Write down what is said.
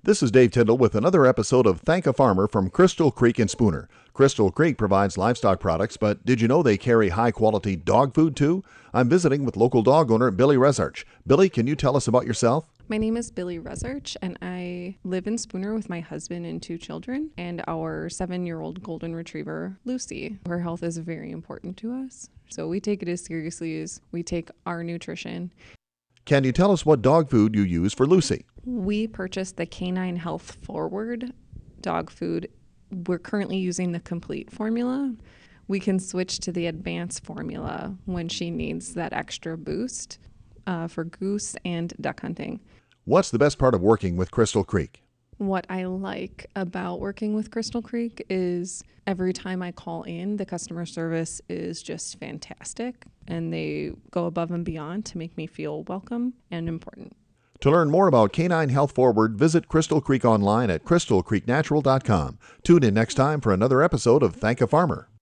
This is Dave Tyndall with another episode of Thank a Farmer from Crystal Creek in Spooner. Crystal Creek provides livestock products, but did you know they carry high-quality dog food too? I'm visiting with local dog owner Billy Resarch. Billy, can you tell us about yourself? My name is Billy Resarch, and I live in Spooner with my husband and two children and our 7-year-old golden retriever, Lucy. Her health is very important to us, so we take it as seriously as we take our nutrition. Can you tell us what dog food you use for Lucy? We purchased the Canine Health Forward dog food. We're currently using the complete formula. We can switch to the advanced formula when she needs that extra boost for goose and duck hunting. What's the best part of working with Crystal Creek? What I like about working with Crystal Creek is every time I call in, the customer service is just fantastic, and they go above and beyond to make me feel welcome and important. To learn more about Canine Health Forward, visit Crystal Creek online at crystalcreeknatural.com. Tune in next time for another episode of Thank a Farmer.